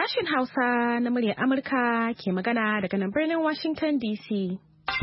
Sashen Hausa na muryar Amurka ke magana daga nan birnin Washington DC.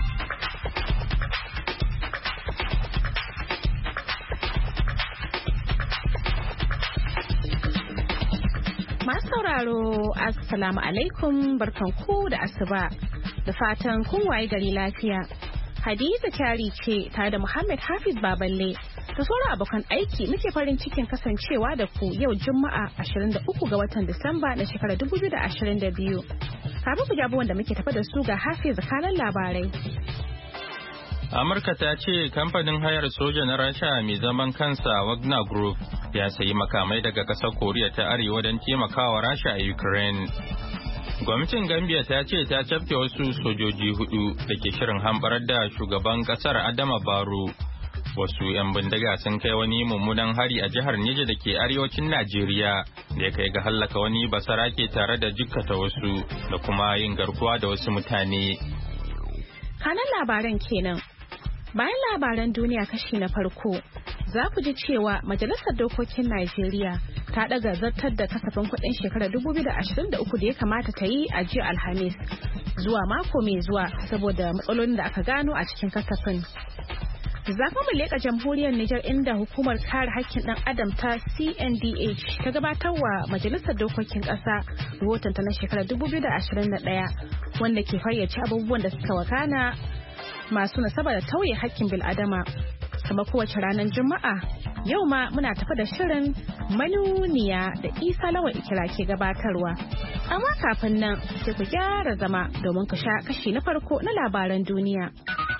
Masu sauraro, Assalamu alaikum, barkanku da asuba, da fatan kun waye gari lafiya. Hadiza Kyari ce tare da Muhammad Hafiz Baballe da sauran abokan aiki muke farin cikin kasancewa da ku yau Juma'a 23 ga watan Disamba na shekarar 2022. Kafin ku jabo wanda muke tafa da su ga Hafiz kanan labarai. Amurka ta ce kamfanin hayar soja na Rasha mai zaman kansa Wagner Group ya sayi makamai daga ƙasar Koriya ta Arewa don taimakawa Rasha a Ukraine. Gwamnatin Gambia ta ce ta cafke wasu sojoji hudu da ke shirin hamɓarar da shugaban ƙasar Adama Barrow. Wasu 'yan bindiga sun kai wani mummunan hari a jihar Neja da ke arewacin Najeriya da ya kai ga hallaka wani basarake tare da jikkata wasu da kuma yin garkuwa da wasu mutane. Kanan labaran kenan. Bayan labaran duniya kashi na farko, za ku ji cewa Majalisar Dokokin Najeriya ta ɗaga zartar da kasafin kuɗin shekarar 2023 da ya kamata ta yi a jiya Alhamis zuwa mako mai zuwa saboda matsalolin da aka gano a cikin kasafin. Za mu leƙa jamhuriyar Nijar inda hukumar kare haƙƙin ɗan adam ta CNDH ta gabatar wa Majalisar Dokokin ƙasa rahotonta na shekarar 2021 wanda ke fayyace abubuwan da suka wakana masu nasaba da tauye haƙƙin bil'adama. Kamar kowace ranar Juma'a, yau ma muna tafa da shirin manuniya da Isa Lawal Ikira ke gabatarwa. Amma kafin nan sai ku gyara zama domin ku sha kashi na farko na labaran duniya.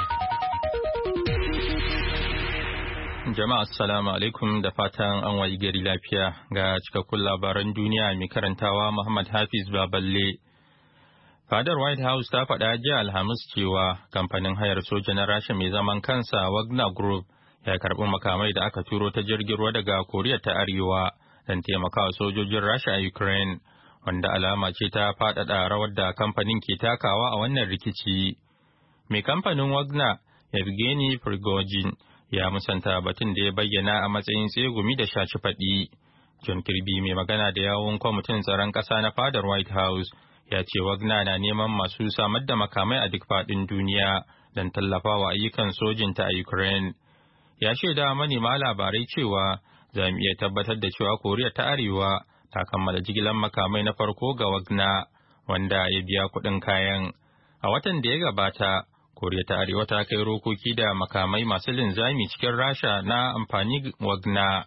Jama'a assalamu alaikum da fatan an wayi gari lafiya ga cikakkun labaran duniya mai karantawa Muhammad Hafiz Baballe. Fadar White House ta faɗa jiya Alhamis cewa kamfanin hayar soja na Rasha mai zaman kansa Wagner Group ya karɓi makamai da aka turo ta jirgin ruwa daga Koriya ta Arewa don taimakawa sojojin Rasha a Ukraine, wanda alama ce ta faɗaɗa rawar da kamfanin ke takawa a wannan rikici. Mai kamfanin Wagner, Yevgeny Prigozhin, ya musanta batun da ya bayyana a matsayin tsegumi da shaci faɗi. John Kirby, mai magana da yawun kwamitin tsaron ƙasa na fadar White House, ya ce Wagner na neman masu samar da makamai a duk faɗin duniya don tallafawa ayyukan sojinta a Ukraine. Ya shaida manema labarai cewa za mu iya tabbatar da cewa Koriya ta Arewa ta kammala jigilar makamai na farko ga Wagner, wanda ya biya kuɗin kayan. A watan da ya gabata, Koriya ta Arewa ta kai rokoki da makamai masu linzami cikin Rasha na amfani Wagner.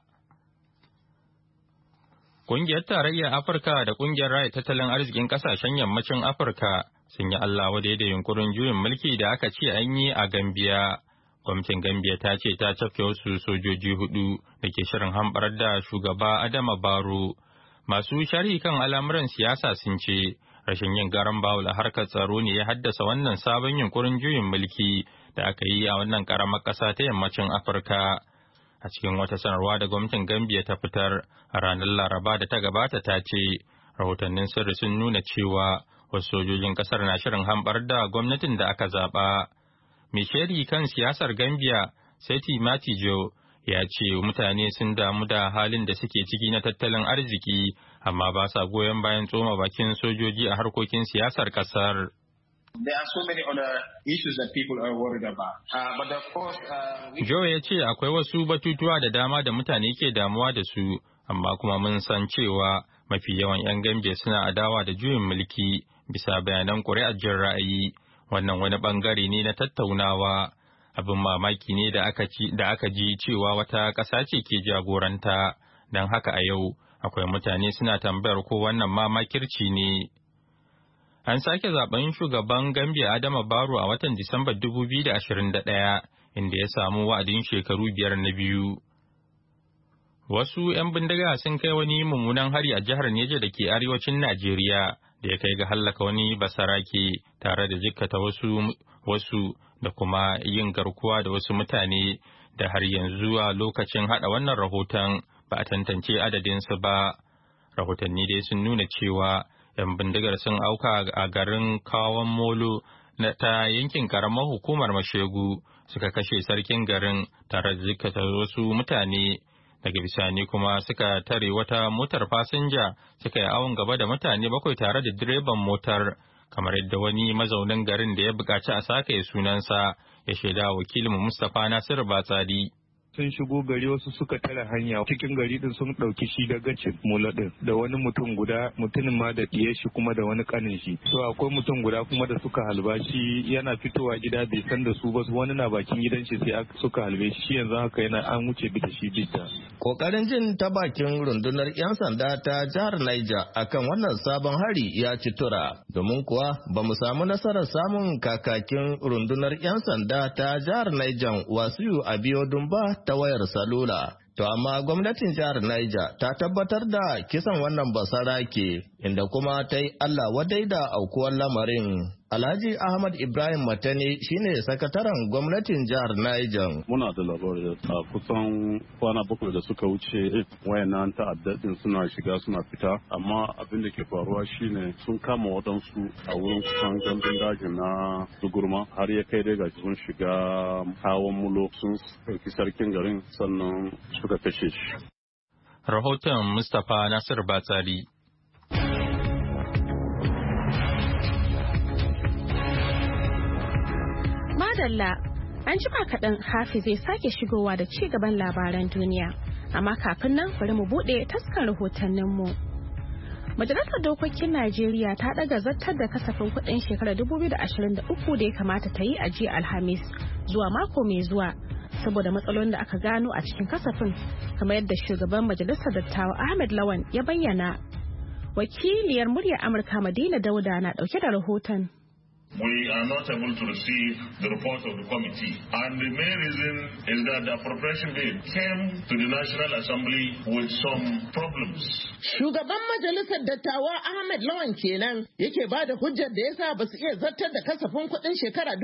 Ƙungiyar Tarayyar Afirka da Ƙungiyar Raya Tattalin Arzikin Ƙasashen Yammacin Afirka sun yi Allah wadai da yunkurin juyin mulki da aka ce an yi a Gambiya. Gwamnatin Gambiya ta ce ta cafke wasu sojoji hudu da ke shirin hamɓarar da shugaba Adama Barrow. Masu sharhi kan al'amuran siyasa sun ce rashin yin garan bawul a harkar tsaro ne ya haddasa wannan sabon yunkurin juyin mulki da aka yi a wannan ƙaramar ƙasa ta Yammacin Afirka. A cikin wata sanarwa da gwamnatin Gambia ta fitar a ranar Laraba da ta gabata ta ce, rahotannin sirri sun nuna cewa wasu sojojin kasar na shirin hambar da gwamnatin da aka zaɓa. Mai shari kan siyasar Gambia, Seti Matijo, ya ce mutane sun damu da halin da suke ciki na tattalin arziki, amma ba sa goyon bayan tsoma bakin sojoji a harkokin siyasar kasar. There are so many other issues that people are worried about. But of course, Joe ya ce akwai wasu batutuwa da dama da mutane ke damuwa da su, amma kuma mun san cewa mafi yawan 'yan Gambia suna adawa da juyin mulki bisa bayanan ƙuri'ar jin ra'ayi. Wannan wani bangare ne na tattaunawa. Abin mamaki ne da aka ji cewa wata ƙasa ce ke jagoranta. Don haka a yau akwai mutane suna tambayar ko wannan ma makirci ne. An sake zaben shugaban Gambia Adama Barrow a watan Disambar 2021, inda ya samu wa'adin shekaru 5 na biyu. Wasu 'yan bindiga sun kai wani mummunan hari a jihar Neja da ke arewacin Najeriya da ya kai ga hallaka wani basarake tare da jikkata wasu da kuma yin garkuwa da wasu mutane da har yanzu a lokacin hada wannan rahoton ba a tantance adadinsu ba. Rahotanni dai sun nuna cewa 'yan bindigar sun auka a garin Kawon Molo ta yankin karamar hukumar Mashegu suka kashe sarkin garin tare da jikkata wasu mutane Daga bisani kuma suka tare wata motar fasinja suka yi awon gaba da mutane 7 tare da direban motar, kamar yadda wani mazaunin garin da ya buƙaci a sake sunansa ya shaida wakilin Mustapha Nasiru Batsari. Sun shigo gari wasu suka tare hanya cikin gari din sun dauki shi da gacin mula din da wani mutumin ma da diye shi kuma da wani kanin shi. So akwai mutum guda kuma da suka halba shi yana fitowa gida bai san da su ba, wani na bakin gidan shi sai suka halbe shi yanzu haka yana an wuce bi da shi bita. Kokarin jin ta bakin rundunar 'yan sanda ta jihar Niger akan wannan sabon hari ya ci tura, domin kuwa ba mu samu nasarar samun kakakin rundunar 'yan sanda ta jihar Niger Wasiu Abiodun ba ta wayar salula. To amma gwamnatin jihar Niger ta tabbatar da kisan wannan basarake, inda kuma ta yi Allah wadai da aukuwar lamarin. Alhaji Ahmad Ibrahim Matani shine sakataren gwamnatin jihar Niger. Muna da labari a kusan kwana 7 da suka wuce wayannan ta'addadin suna shiga suna fita, amma abin da ke faruwa shine sun kama waɗansu a wurin kusan gandun dajin na Dugurma, har ya kai dai gashi sun shiga hawan mulo sun ɗauki sarkin garin sannan suka kashe shi. Rahoton Mustapha Nasir Batsari. Madalla, an jima kaɗan Hafi zai sake shigowa da ci gaban labaran duniya, amma kafin nan bari mu buɗe taskar rahotanninmu. Majalisar Dokokin Najeriya ta ɗaga zartar da kasafin kuɗin shekarar 2023 da ya kamata ta yi a jiya Alhamis zuwa mako mai zuwa, saboda matsalolin da aka gano a cikin kasafin, kamar yadda shugaban Majalisar Dattawa Ahmed Lawan ya bayyana. Wakiliyar muryar Amurka Madina Dauda na ɗauke da rahoton. We are not able to receive the report of the committee, and the main reason is that the appropriation bill came to the National Assembly with some problems. Shugaban Majalisar Dattawa Ahmed Lawan kenan yake ba da hujjar da yasa ba su iya zartar da kasafin kuɗin shekara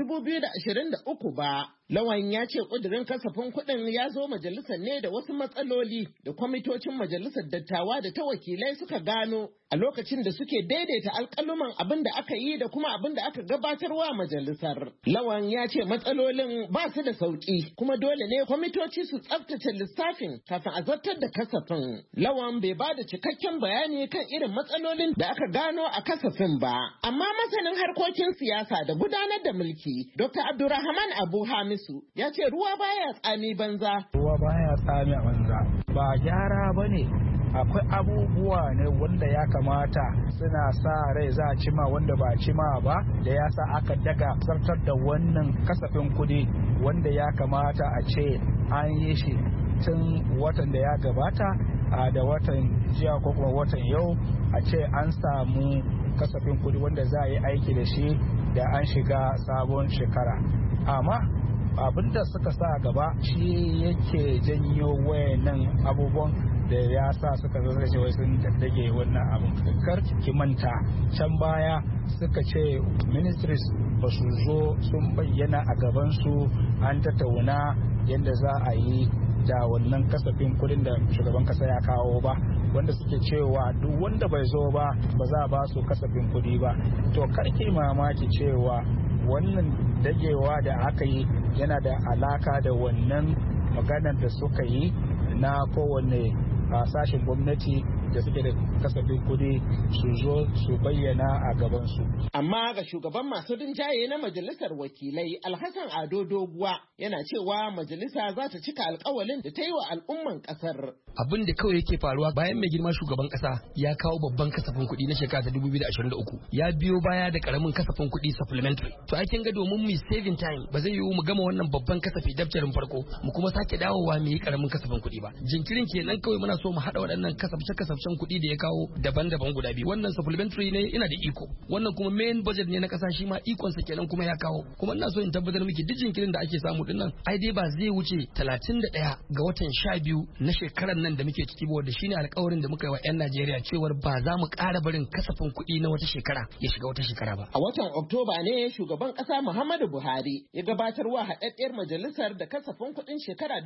2023 ba. Lawan ya ce ƙudurin kasafin kuɗin ya zo majalisar ne da wasu matsaloli da kwamitocin majalisar dattawa da ta wakilai suka gano a lokacin da suke daidaita alƙaluman abin da aka yi da kuma abin da aka gabatarwa majalisar. Lawan ya ce matsalolin ba su da sauƙi kuma dole ne kwamitoci su tsaftace lissafin kafin a zartar da kasafin. Lawan bai ba da cikakken bayani kan irin matsalolin da aka gano a kasafin ba. Amma masanin harkokin siyasa da gudanar da mulki, Dr. Abdulrahman Abu Hamis ya ce ruwa baya tsami banza. Ruwa baya tsami a banza. Ba gyara ba ne, akwai abubuwa ne wanda ya kamata suna sa rai za a cima wanda ba cima ba, da ya sa aka daga zartar da wannan kasafin kuɗi wanda ya kamata a ce an yi shi tun watan da ya gabata da watan jiya ko kuma watan yau, a ce an samu kasafin kuɗi wanda za a yi aiki da shi da an shiga sabon shekara. Amma abinda suka sa gaba shi yake janyo wayannan abubuwan da ya sa suka zo cewa sun daddage wannan abin. Kar ki manta can baya suka ce ministries ba su zo sun bayyana a gaban su an tattauna yadda za a yi da wannan kasafin kudin da shugaban kasa ya kawo ba, wanda suke cewa duk wanda bai zo ba za a ba su kasafin kudi ba. To karki mamaki cewa wannan dagewa da aka yi yana da alaka da wannan maganar da suka yi na kowane sashen gwamnati da suke da kasafin kudi su zo su bayyana a gabansu. Amma ga shugaban masu rinjaye na majalisar wakilai Alhassan Ado Doguwa yana cewa majalisa za ta cika alkawalin da ta yi wa al'umman kasar. Abin da kawai yake faruwa bayan mai girma shugaban kasa ya kawo babban kasafin kuɗi na shekara ta 2023 ya biyo baya da karamin kasafin kuɗi supplementary. To aikin ga domin mu saving time ba zai yiwu mu gama wannan babban kasafi daftarin farko mu kuma sake dawowa mu yi karamin kasafin kuɗi ba. Jinkirin kenan kawai muna so mu haɗa waɗannan kasafce-kasafcen kuɗi da ya kawo daban-daban guda biyu. Wannan supplementary ne ina da iko, wannan kuma main budget ne na kasa shi ma ikon sa kenan kuma ya kawo. Kuma ina so in tabbatar miki duk jinkirin da ake samu dinnan ai dai ba zai wuce 31 ga watan 12 na shekarar nan da muke ciki ba, da shine alƙawarin da muka yi wa 'yan Najeriya cewar ba za mu ƙara barin kasafin kuɗi na wata shekara ya shiga wata shekara ba. A watan Oktoba ne shugaban ƙasa Muhammadu Buhari ya gabatarwa haɗaɗɗiyar majalisar da kasafin kuɗin shekara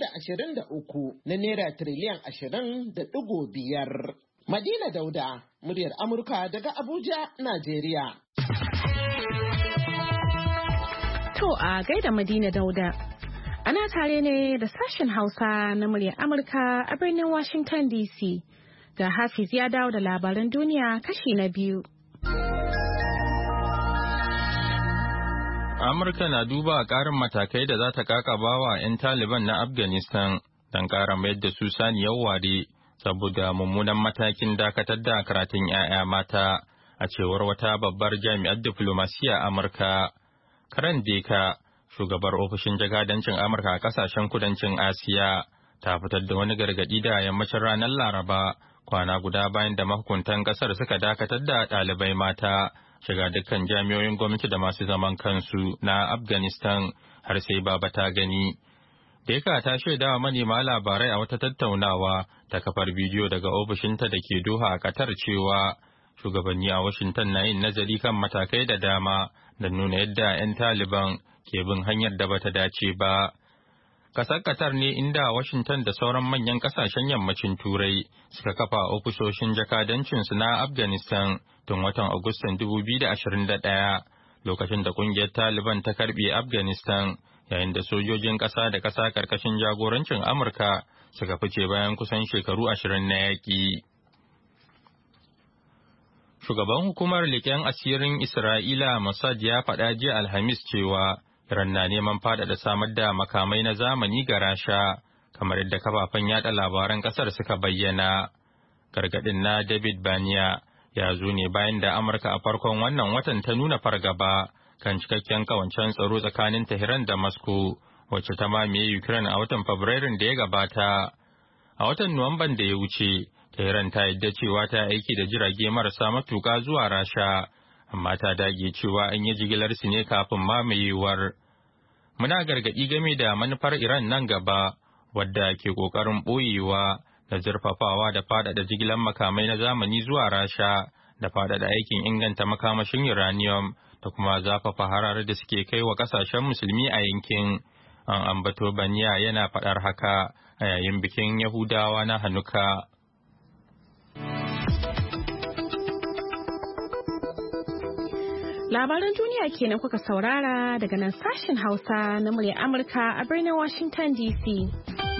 2023 na naira tiriliyan 20.5. Madina Dauda, muryar Amurka daga Abuja, Najeriya. To a gaida Madina Dauda. Ana tare ne da sashen Hausa na muryar Amurka a birnin Washington DC. Ga Hafiz ya dawo da labaran duniya kashi na biyu. Amurka na duba ƙarin matakai da za ta kakaba wa 'yan Taliban na Afghanistan don ƙara mayar da su saniyar ware saboda mummunan matakin dakatar da karatun 'ya'ya mata a cewar wata babbar jami'ar diflomasiya Amurka. Karen Deka, shugabar ofishin jakadancin Amurka a kasashen kudancin Asiya, ta fitar da wani gargaɗi da yammacin ranar Laraba kwana guda bayan da mahukuntan ƙasar suka dakatar da ɗalibai mata shiga dukkan jami'o'in gwamnati da masu zaman kansu na Afghanistan har sai baba ta gani. Deka ta shaida wa manema labarai a wata tattaunawa ta kafar bidiyo daga ofishinta da ke Doha a Qatar cewa shugabanni a Washington na yin nazari kan matakai da dama da nuna yadda 'yan Taliban ke bin hanyar da bata dace ba. Kasar Qatar ne inda Washington da sauran manyan kasashen yammacin Turai suka kafa ofisoshin jakadancinsu na Afghanistan tun watan Agustan 2021 lokacin da kungiyar Taliban ta karbe Afghanistan yayin da sojojin ƙasa da ƙasa karkashin jagorancin Amurka suka fice bayan kusan shekaru 20 na yaƙi. Shugaban hukumar leƙen asirin Isra'ila Mossad ya faɗa jiya Alhamis cewa Iran na neman faɗaɗa samar da makamai na zamani ga Rasha, kamar yadda kafafen yaɗa labaran ƙasar suka bayyana. Gargaɗin na David Baniya ya zo ne bayan da Amurka a farkon wannan watan ta nuna fargaba kan cikakken kawancen tsaro tsakanin Tehran da Moscow, wacce ta mamaye Ukraine a watan Fabrairun da ya gabata. A watan Nuwamban da ya wuce, Tehran ta yadda cewa ta aiki da jirage marasa matuƙa zuwa Rasha, amma ta dage cewa an yi jigilar su ne kafin mamayewar. Muna gargaɗi game da manufar Iran nan gaba, wadda ke ƙoƙarin ɓoyewa da zurfafawa da faɗaɗa jigilar makamai na zamani zuwa Rasha, da faɗaɗa aikin inganta makamashin uranium, da kuma zafafa harar da suke kai wa ƙasashen musulmi a yankin. An ambato Baniya yana faɗar haka a yayin bikin Yahudawa na Hanuka. Labaran duniya kenan kuka saurara daga nan sashen Hausa na muryar Amurka a birnin Washington DC.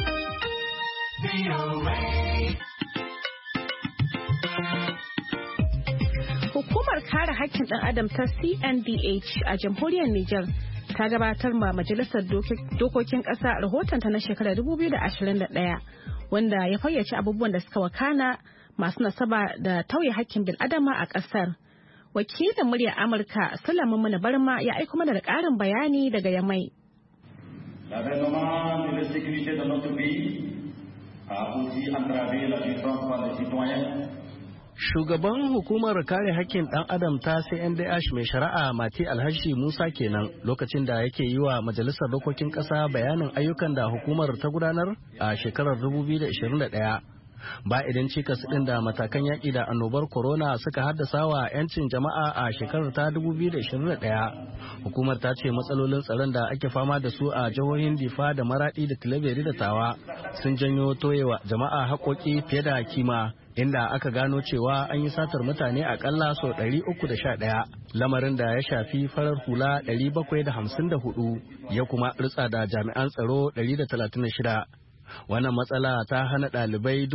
Hukumar kare haƙƙin ɗan adam ta CNDH a jamhuriyar Nijar ta gabatar ma Majalisar Dokokin Ƙasa rahotonta na shekarar 2021 wanda ya fayyace abubuwan da suka wakana masu nasaba da tauye haƙƙin bil'adama a ƙasar. Wakilin muryar Amurka Sulaiman Muna Barma ya aiko mana da ƙarin bayani daga Yamai. Shugaban hukumar kare hakkin ɗan adam ta CNDH mai shari'a Mati Alhaji Musa kenan lokacin da yake yi wa Majalisar Dokokin Ƙasa bayanin ayyukan da hukumar ta gudanar a shekarar 2021. Ba idan cikas ɗin da matakan yaƙi da annobar corona suka haddasa wa 'yancin jama'a a shekarar ta 2021. Hukumar ta ce matsalolin tsaron da ake fama da su a jihohin Difa da Maraɗi da Tilaberi da Tawa sun janyo toyewa jama'a haƙoƙi fiye da kima, inda aka gano cewa an yi satar mutane akalla sau 311, lamarin da ya shafi farar hula 754 ya kuma ritsa da jami'an tsaro 136. Wannan matsala ta hana ɗalibai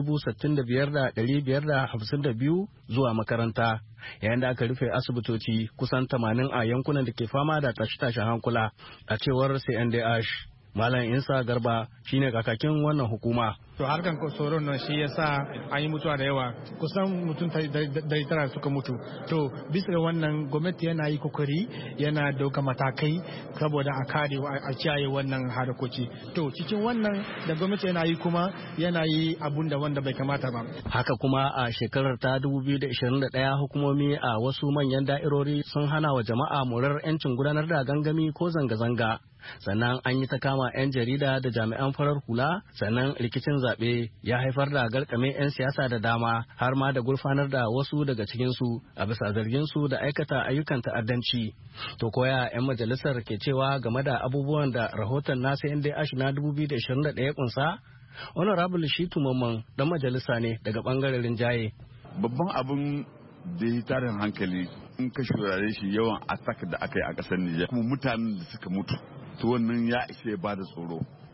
65,552 zuwa makaranta, yayin da aka rufe asibitoci kusan 80 a yankunan da ke fama da tashe-tashen hankula, a cewar CNDH. Malam Insa Garba shine kakakin wannan hukuma. To harkan tsoron nan shi yasa an yi mutuwa da yawa, kusan mutum 900 suka mutu. To bisa ga wannan gwamnati yana yi kokari, yana dauka matakai saboda a kare a kiyaye wannan harkoki. To cikin wannan da gwamnati yana yi kuma yana yi abun da wanda bai kamata ba. Haka kuma a shekarar ta 2021 hukumomi a wasu manyan da'irori sun hana wa jama'a murar 'yancin gudanar da gangami ko zanga-zanga. Sannan an yi ta kama 'yan jarida da jami'an farar hula, sannan rikicin zaɓe ya haifar da garkame 'yan siyasa da dama har ma da gurfanar da wasu daga cikinsu a bisa zarginsu da aikata ayyukan ta'addanci. To koya 'yan majalisar ke cewa game da abubuwan da rahoton nasa NDH na 2021 ya kunsa? Honorable Shitu Mamman dan majalisa ne daga bangaren rinjaye. Babban abun da ya tarin hankali in ka shurare shi yawan attack da aka yi a ƙasar Nijar kuma mutanen da suka mutu to wannan ya ishe ba da tsoro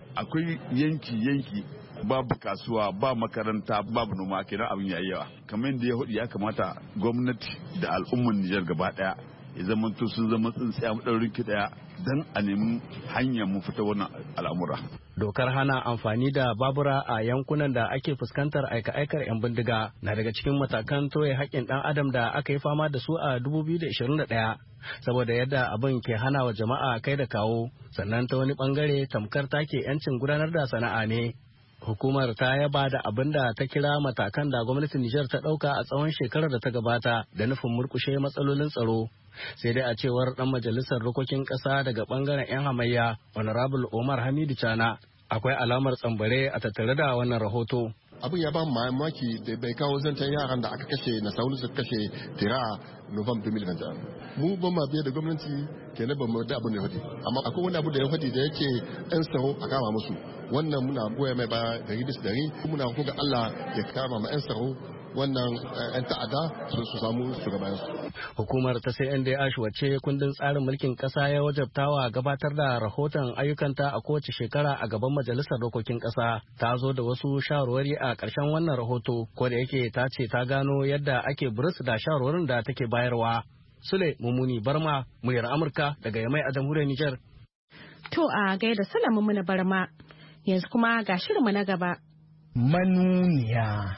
akwai yanki babu kasuwa ba makaranta babu noma kenan abin yayi yawa kamar yadda ya hudu ya kamata gwamnati da al'ummar Nijar gaba daya ya zama to sun zama tsintsiya madaurin ki daya dan a nemi hanyar mu fita wannan al'amura. Dokar hana amfani da babura a yankunan da ake fuskantar aika-aikar 'yan bindiga na daga cikin matakan toye haƙƙin ɗan adam da aka yi fama da su a 2021 saboda yadda abin ke hana wa jama'a kai da kawo sannan ta wani bangare tamkar take 'yancin gudanar da sana'a ne. Hukumar ta yaba da abin da ta kira matakan da gwamnatin Nijar ta ɗauka a tsawon shekarar da ta gabata da nufin murkushe matsalolin tsaro. Sai dai a cewar ɗan majalisar dokokin ƙasa daga ɓangaren 'yan hamayya, Honorable Omar Hamidu Chana, akwai alamar tsambare a tattare da wannan rahoto. Abin ya ba mamaki da bai kawo zancen yaran da aka kashe na saulu su kashe tira November 2021. Mu ban ma biye da gwamnati kenan ban mu da abin da ya faɗi. Amma akwai wani abu da ya faɗi da yake ɗan tsaro a kama musu. Wannan muna goya mai ba 100%. Muna kuka Allah ya kama ma 'yan tsaro wannan 'yan ta'adda su samu shugabansu. Hukumar ta CNDH wacce kundin tsarin mulkin kasa ya wajabtawa gabatar da rahoton ayyukanta a kowace shekara a gaban majalisar dokokin kasa ta zo da wasu shawarwari a ƙarshen wannan rahoto ko da yake ta ce ta gano yadda ake burus da shawarwarin da take bayarwa. Sule Mumuni Barma, muryar Amurka daga Yamai a jamhuriyar Nijar. To a gaida Sule Mumuni Barma, yanzu kuma ga shirinmu na gaba. Manuniya.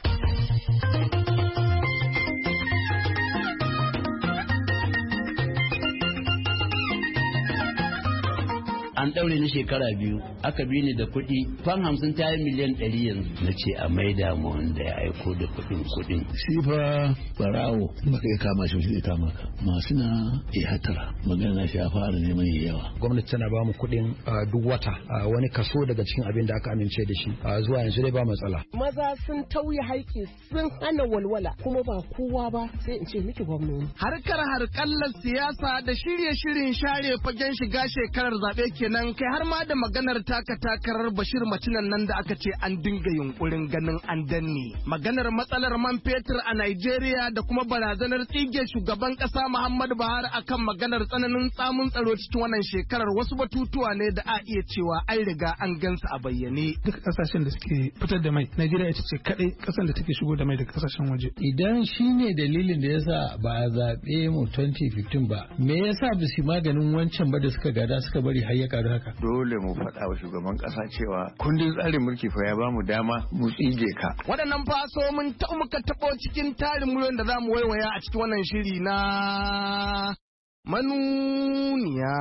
An ɗaure ni shekara 2 aka bi ni da kuɗi fan 50 ta yi miliyan 100 yanzu na ce a maida mu wanda ya aiko da kuɗin shi fa barawo baka ya kama shi zai kama ka masu na hatara magana shi ya fara neman yawa. Gwamnati tana ba mu kuɗin duk wata wani kaso daga cikin abin da aka amince da shi zuwa yanzu dai ba matsala. Maza sun tauye haƙƙi sun hana walwala kuma ba kowa ba sai in ce miki gwamnati. Harkallar siyasa da shirye-shirin share fagen shiga shekarar zaɓe ke nan kai har ma da maganar takarar Bashir Macinan nan da aka ce an dinga yunkurin ganin an danne. Maganar matsalar man fetur a Najeriya da kuma barazanar tsige shugaban kasa Muhammadu Buhari akan maganar tsananin tsamun tsaro cikin wannan shekarar wasu batutuwa ne da a iya cewa an riga an gansu a bayyane. Duk kasashen da suke fitar da mai, Najeriya ita ce kadai kasar da take shigo da mai daga kasashen waje. Idan shine dalilin da yasa ba a zaɓe mu 2015 ba, me yasa ba su maganin wancan ba da suka gada suka bari har ya karu haka? Dole mu faɗa wa shugaban ƙasa cewa kundin tsarin mulki fa ya bamu dama mu tsige ka. Waɗannan faso mun muka taɓo cikin tarin miliyon da za mu waiwaya a cikin wannan shiri na manuniya.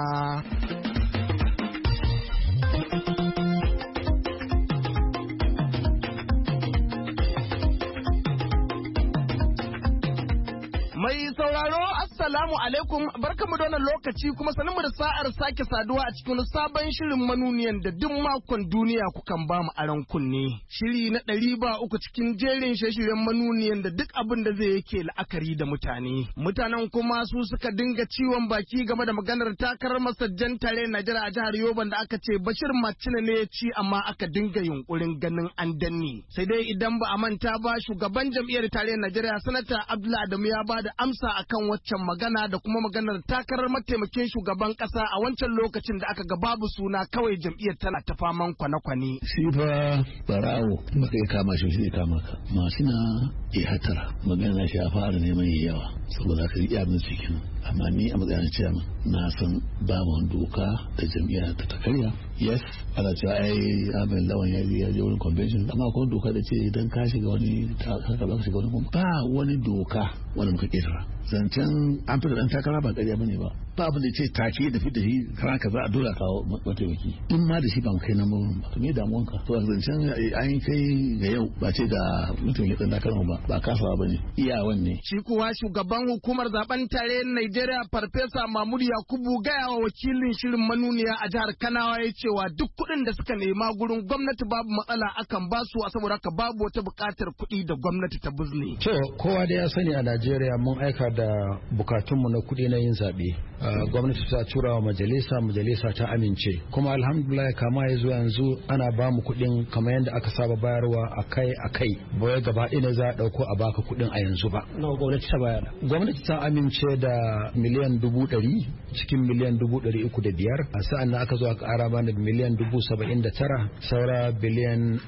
Mai sauraro assalamu alaikum barkamu da wannan lokaci kuma sanin da sa'ar sake saduwa a cikin sabon shirin manuniyan da duk makon duniya kukan ba mu aron kunne. Shiri na 300 cikin jerin shirye-shiryen manuniyan da duk abin da zai yake la'akari da mutane. Mutanen kuma su suka dinga ciwon baki game da maganar takarar masajjan tare Najeriya a jihar Yoban da aka ce Bashir Macina ne ya ci amma aka dinga yunkurin ganin an danne. Sai dai idan ba a manta ba shugaban jam'iyyar tare Najeriya Sanata Abdullahi Adamu ya ba da amsa akan waccan magana da kuma maganar takarar mataimakin shugaban kasa a wancan lokacin da aka ga babu suna kawai jam'iyyar tana ta faman kwane-kwane. Shi fa barawo baka ya kama shi zai kama ka. Masu na hatara magana shi ya fara neman yawa saboda ka yi abin cikin amma ni a matsayin chairman na san babu doka da jam'iyya ta karya. Yes, ana cewa ai Ahmed Lawan ya je wurin convention amma akwai doka da ce idan ka shiga wani haka ba ka shiga wani ba wani doka wanda muka kirra. Zancen an fita dan takara ba ƙarya bane ba. Ba abin da ce take da fita shi kana ka za a dole kawo mataimaki. In ma da shi ban kai nan ba to me damuwanka? To zancen an kai ga yau ba ce da mutum ya dan takara ba kasawa bane. Iyawan ne. Shi kuwa shugaban hukumar zaben tare Najeriya Farfesa Mahmud Yakubu gaya wa wakilin shirin manuniya a jihar Kanawa ya cewa duk kuɗin da suka nema gurin gwamnati babu matsala akan ba su saboda haka babu wata buƙatar kuɗi da gwamnati ta buzne. To kowa da ya sani a Najeriya mun aika da bukatunmu na kuɗi na yin zaɓe. Gwamnati ta tura wa majalisa ta amince kuma alhamdulillah kama ya zuwa yanzu ana ba mu kuɗin kamar yadda aka saba bayarwa akai bai gaba ɗaya ne za a ɗauko a baka kuɗin a yanzu ba. Nawa gwamnati ta bayar? Gwamnati ta amince da miliyan 100 cikin miliyan 305 a sa'an nan aka zo aka ƙara bani miliyan 79 saura biliyan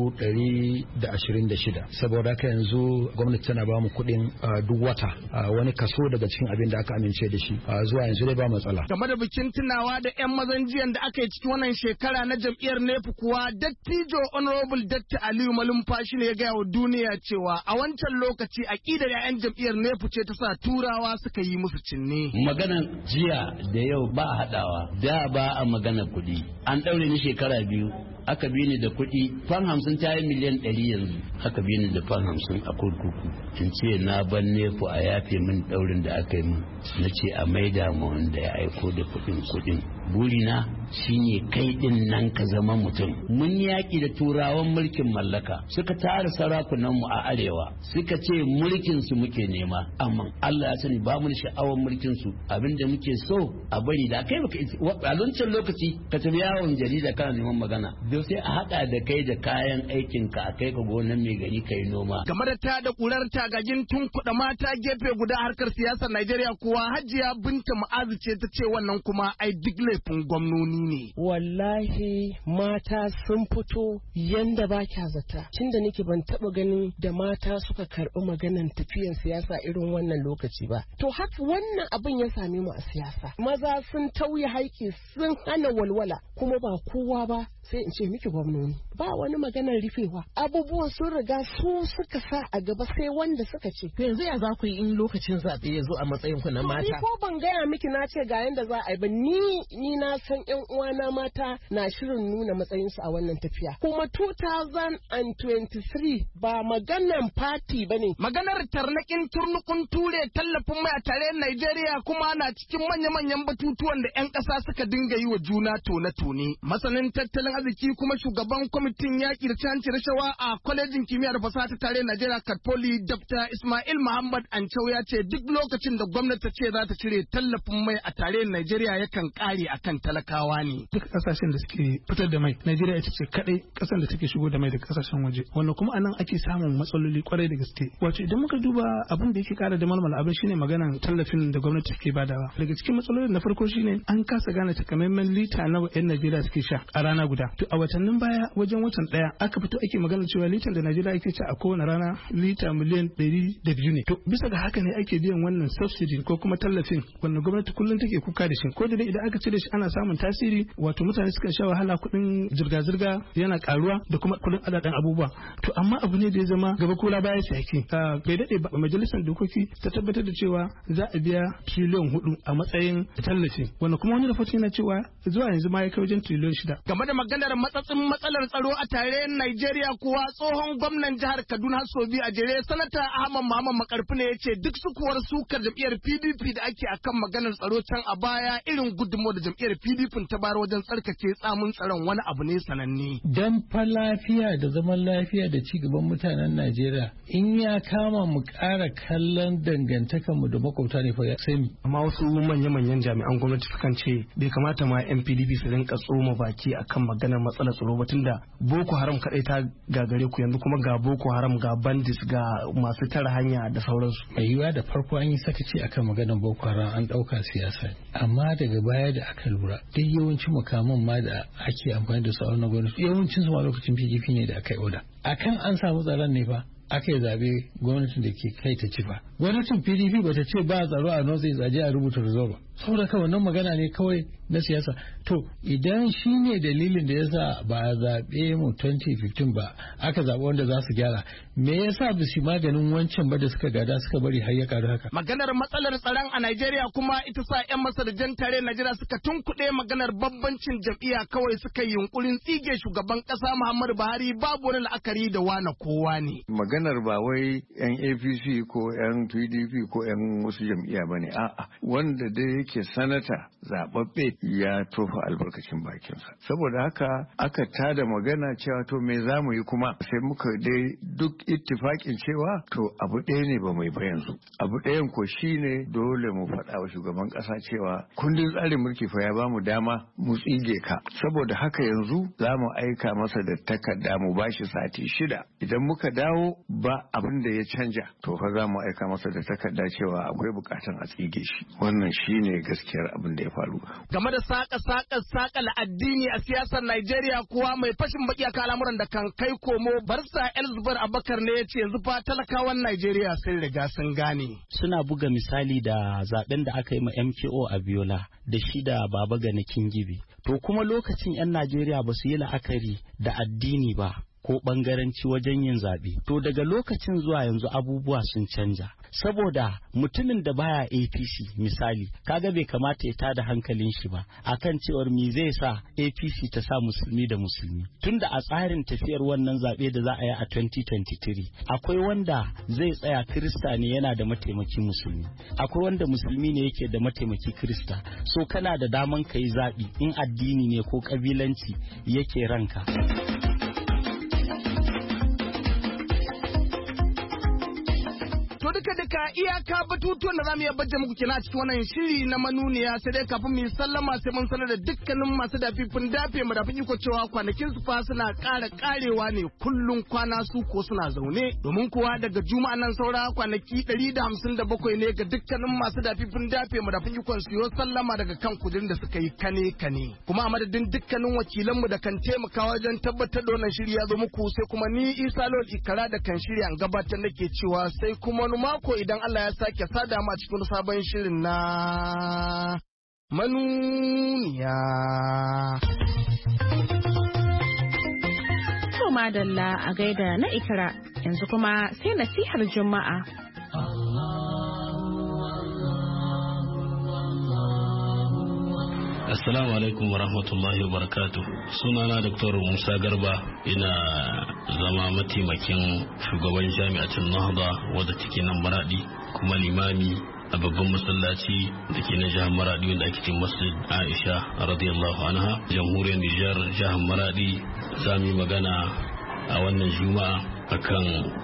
126. Saboda haka yanzu gwamnati tana ba mu kuɗin duk wata wani kaso daga cikin abin da aka amince da shi zuwa yanzu dai ba matsala. Game da bikin tunawa da 'yan mazan jiyan da aka yi cikin wannan shekara na jam'iyyar NEPU kuwa dattijo Honorable Datti Aliyu Malumfashi ne ya gaya wa duniya cewa a wancan lokaci aƙidar 'ya'yan jam'iyyar NEPU ce ta sa turawa suka yi musu cinne. Maganan jiya da yau ba haɗawa, da ba a magana kuɗi. An ɗaure ni shekara 2. Aka bi ni da kuɗi fan 50 ta yi miliyan 100 yanzu. Aka bi ni da fan 50 a kurkuku. In ce na ban NEPU a yafe min ɗaurin da aka yi min. Na ce a maida mu wanda ya aiko da kuɗin. Burina shine kai din nan ka zama mutum. Mun yaƙi da turawan mulkin mallaka. Suka tara sarakunanmu a arewa. Suka ce mulkin su muke nema. Amma Allah ya sani ba mu da sha'awar mulkin su. Abinda muke so a bari da kai baka a wancan lokaci ka tafi yawon jarida kana neman magana. Sai a haɗa da kai da kayan aikin ka a kai ka gonan mai gari kai noma. Game da ta da ƙurar tagagin tun kuɗa mata gefe guda harkar siyasar Najeriya kuwa Hajiya Binta Mu'azu ce ta ce wannan kuma ai duk laifin gwamnoni ne. Wallahi mata sun fito yanda ba kya zata. Tunda nake ban taɓa ganin da mata suka karɓi maganan tafiyan siyasa irin wannan lokaci ba. To haka wannan abin ya same mu a siyasa. Maza sun tauye haƙƙi sun hana walwala kuma ba kowa ba sai in ce miki gwamnoni ba wani maganar rufewa abubuwan sun riga su suka sa a gaba sai wanda suka ce yanzu ya za ku yi in lokacin zaɓe ya zo a matsayin ku na mata ni ko ban gaya miki na ce ga yanda za a yi ba ni na san ƴan uwana mata na shirin nuna matsayin su a wannan tafiya kuma 2023 ba maganar party bane maganar tarnakin turnukun ture tallafin mai a tare Najeriya kuma na cikin manya-manyan batutuwan da 'yan ƙasa suka dinga yi wa juna tone-tone masanin tattalin arziki kuma shugaban kwamitin yaƙi da canci rashawa a kwalejin kimiyya da fasaha ta tare Najeriya Katfoli Dr. Ismail Muhammad Ancau ya ce duk lokacin da gwamnati ta ce za ta cire tallafin mai a tare Najeriya yakan kare akan talakawa ne. Duk kasashen da suke fitar da mai Najeriya ita ce kadai kasan da take shigo da mai daga kasashen waje wannan kuma anan ake samun matsaloli kwarai da gaske. Wato idan muka duba abin da yake kara da malmala abin shine maganan tallafin da gwamnati take badawa. Daga cikin matsalolin na farko shine an kasa gane takamaiman lita nawa 'yan Najeriya suke sha a rana guda. To a watannin baya wajen watan daya aka fito ake magana cewa litan da Najeriya ake ci a kowane rana lita miliyan 102 ne. To bisa ga haka ne ake biyan wannan subsidy ko kuma tallafin wannan gwamnati kullum take kuka da shi. Ko da dai idan aka cire shi ana samun tasiri wato mutane suka sha wahala kuɗin zirga-zirga yana karuwa da kuma kuɗin adadan abubuwa. To amma abu ne da ya zama gaba kula baya sake. Bai daɗe ba majalisar dokoki ta tabbatar da cewa za a biya triliyon 4 a matsayin tallafi. Wannan kuma wani rahoton yana cewa zuwa yanzu ma ya kai wajen triliyon 6. Game da maganar matsatsin matsalar tsaro a tarayyar Najeriya kuwa tsohon gwamnan jihar Kaduna Sobi a jere sanata Ahmad Muhammad Makarfi ne yace duk sukuwar sukar jam'iyyar PDP da ake akan maganar tsaro can a baya irin gudunmawar da jam'iyyar PDP ta bayar wajen tsarkake tsamin tsaron wani abu ne sananne. Dan fa lafiya da zaman lafiya da ci gaban mutanen Najeriya in ya kama mu ƙara kallon dangantakar mu da makwabta ne fa sai mu. Amma wasu manya-manyan jami'an gwamnati sukan ce bai kamata ma 'yan PDP su rinka tsoma baki akan maganar matsalar tsaro ba tunda Boko Haram kadai ta gagare ku yanzu kuma ga Boko Haram ga bandits ga masu tara hanya da sauransu. Mai yiwa da farko an yi sakaci akan maganar Boko Haram an dauka siyasa amma daga baya da aka lura duk yawancin makaman ma da ake amfani da su a wannan gwamnati yawancin su ma lokacin PDP ne da aka yi oda akan an samu tsaron ne fa aka yi zabe gwamnatin da ke kai ta ci ba gwamnatin PDP bata ce ba tsaro a notsi zaje a rubuta result ba saboda kawai wannan magana ne kawai na siyasa to idan shi ne dalilin da yasa ba a zaɓe mu 2015 ba aka zaɓi wanda za su gyara me yasa ba su maganin wancan ba da suka gada suka bari har ya karu haka maganar matsalar tsaron a Najeriya kuma ita sa 'yan masarjan tare Najeriya suka tunkuɗe maganar bambancin jam'iyya kawai suka yi yunkurin tsige shugaban ƙasa Muhammadu Buhari babu wani la'akari da wane kowa ne maganar ba wai 'yan APC ko 'yan PDP ko 'yan wasu jam'iyya bane a'a wanda dai yake sanata zababbe ya tofa albarkacin bakinsa saboda haka aka tada magana cewa to me za mu yi kuma sai muka dai duk ittifakin cewa to abu ɗaya ne ba mai ba yanzu abu ɗayan ko shine dole mu faɗa wa shugaban ƙasa cewa kundin tsarin mulki fa ya bamu dama mu tsige ka saboda haka yanzu za mu aika masa da takarda mu bashi sati 6 idan muka dawo ba abin da ya canja to fa za mu aika masa da takarda cewa akwai bukatan a tsige shi wannan shine shine gaskiyar abin da ya faru. Game da saka addini a siyasar Najeriya kuwa mai fashin baki a al'amuran da kan kai komo Barsa Elzubar Abubakar ne ya ce yanzu fa talakawan Najeriya sun riga sun gane. Suna buga misali da zaben da aka yi ma MKO a Biola da shi da Baba Gani Kingibe. To kuma lokacin 'yan Najeriya ba su yi la'akari da addini ba ko bangaranci wajen yin zaɓe. To daga lokacin zuwa yanzu abubuwa sun canja. Saboda mutumin da baya APC misali, kaga bai kamata ya tada hankalin shi ba akan cewar me zai sa APC ta sa musulmi da musulmi. Tunda a tsarin tafiyar wannan zaɓe da za a yi a 2023 akwai wanda zai tsaya Kirista ne yana da mataimaki musulmi. Akwai wanda musulmi ne yake da mataimaki Kirista. So kana da daman ka yi zaɓi in addini ne ko ƙabilanci yake ranka. Duka iyaka batutuwan da zamu iya bajje muku kenan a cikin wannan shiri na manuniya, sai dai kafin mu sallama sai mun sanar da dukkanin masu dafifin dafe mu dafin iko cewa kwanakin su fa suna ƙara ƙarewa ne kullun kwana su ko suna zaune, domin kuwa daga juma'a nan saura kwanaki 157 ne ga dukkanin masu dafifin dafe mu dafin ikon su yo sallama daga kan kudin da suka yi kane kuma a madadin dukkanin wakilanmu da kan taimaka wajen tabbatar da wannan shiri ya zo muku, sai kuma ni Isa Lord Ikara da kan shirya an gabatar nake cewa sai kuma wani mako idan Allah ya sake sada mu a cikin sabon shirin na manuniya. To madalla a gaida na Ikra, yanzu kuma sai nasihar Juma'a. Assalamu alaikum wa rahmatullahi wa barakatuh. Sunana Dr. Musa Garba, ina zama mataimakin shugaban jami'atin Nahda wadda take nan Maradi, kuma limami a babban masallaci da ke na jihar Maradi wanda ake ce Masjid Aisha radiyallahu anha, jamhuriyar Nijar, jihar Maradi. Za mu yi magana a wannan juma'a akan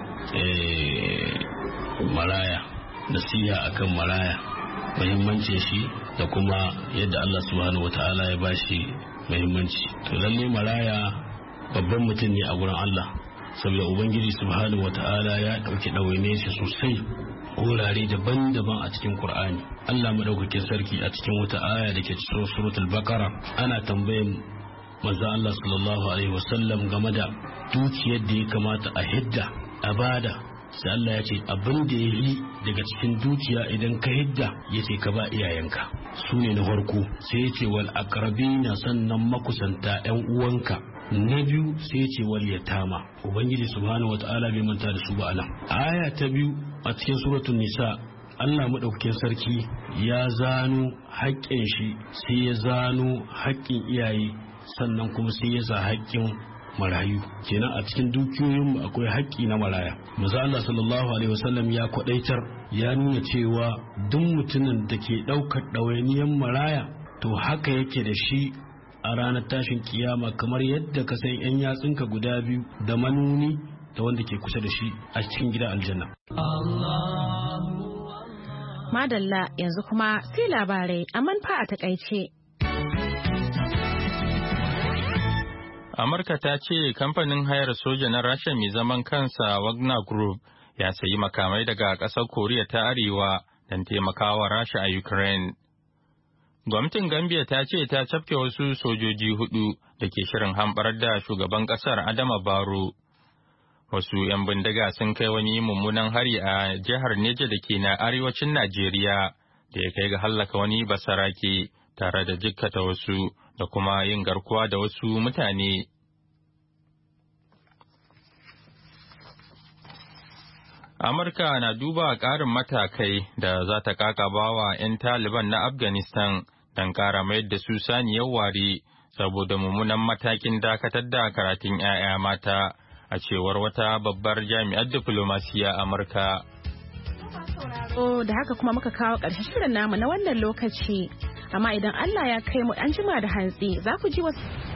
maraya, nasiha akan maraya, muhimmancin shi da kuma yadda Allah subhanahu wata'ala ya bashi muhimmanci. To lalle maraya babban mutum ne a gurin Allah, saboda ubangiji subhanahu wata'ala ya dauki ɗawainiyar shi sosai wurare daban-daban a cikin Qur'ani. Allah madaukakin sarki a cikin wata aya da ke cikin suratul Baqara ana tambayan manzo Allah sallallahu alaihi wasallam game da dukiyar da ya kamata a hidda a bada, sai Allah ya ce abin da ya yi daga cikin dukiya idan ka hidda ya ce ka ba iyayenka, su ne na farko. Sai ya ce wal aqrabina, sannan makusanta yan uwanka. Na biyu sai ya ce wal yatama. Ubangiji subhanahu wataala bai manta da su ba anan. Aya ta biyu a cikin suratul nisa, Allah madaukakin sarki ya zano haƙƙin shi, sai ya zano haƙƙin iyaye, sannan kuma sai ya sa haƙƙin marayu. Kenan a cikin dukiyoyinmu akwai haƙƙi na maraya. Manzo Allah sallallahu alaihi wasallam ya kwadaitar, ya nuna cewa duk mutumin da ke ɗaukar ɗawainiyar maraya to haka yake da shi a ranar tashin kiyama, kamar yadda ka san yan yatsunka guda biyu da manuni da wanda ke kusa da shi a cikin gidan aljanna. Madalla, yanzu kuma sai labarai a manfa a takaice. Amurka ta ce kamfanin hayar soja na Rasha mai zaman kansa Wagner Group ya sayi makamai daga ƙasar Koriya ta Arewa don taimakawa Rasha a Ukraine. Gwamnatin Gambia ta ce ta cafke wasu sojoji 4 da ke shirin hamɓarar da shugaban ƙasar Adama Barrow. Wasu 'yan bindiga sun kai wani mummunan hari a jihar Neja da ke na arewacin Najeriya da ya kai ga hallaka wani basarake tare da jikkata wasu da kuma yin garkuwa da wasu mutane. Amurka na duba ƙarin matakai da za ta ƙaƙabawa 'yan Taliban na Afghanistan don ƙara mayar da su saniyar ware saboda mummunan matakin dakatar da karatun 'ya'ya mata, a cewar wata babbar jami'ar diflomasiya Amurka. Da haka kuma muka kawo ƙarshen shirin namu na wannan lokaci. Amma idan Allah ya kai mu an jima da hantsi za ku ji wasu